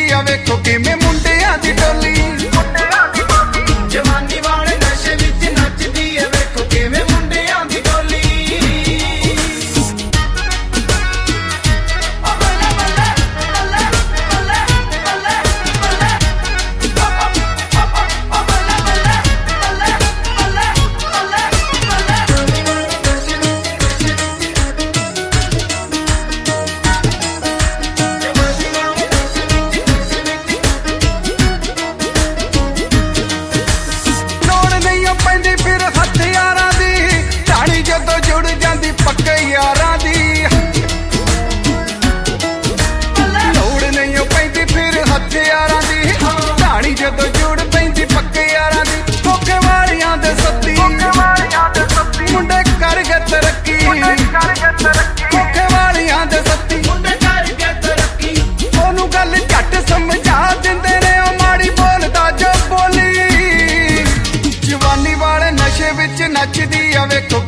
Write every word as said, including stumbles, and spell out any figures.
नचदी आ वेखो किवें मुंडियां दी टोली। जवानी वाले नशे विच नचदी आ वेखो किवें मुंडियां दी टोली। ਜਦੋਂ ਜੁੜ ਪੈਂਦੀ ਪੱਕੇ ਯਾਰਾਂ ਦੀ ਧੋਖੇ ਵਾਲਿਆਂ ਦੇ ਸੱਤੀ ਮੁੰਡੇ ਕਰ ਗਏ ਤਰੱਕੀ। ਧੋਖੇ ਵਾਲਿਆਂ ਦੇ ਸੱਤੀ ਮੁੰਡੇ ਕਰ ਗਏ ਤਰੱਕੀ। ਉਹਨੂੰ ਗੱਲ ਝੱਟ ਸਮਝਾ ਦਿੰਦੇ ਨੇ ਉਹ ਮਾੜੀ ਬੋਲਦਾ ਜੋ ਬੋਲੀ। ਜਵਾਨੀ ਵਾਲੇ ਨਸ਼ੇ ਵਿੱਚ ਨੱਚਦੀ ਆ ਵੇਖੋ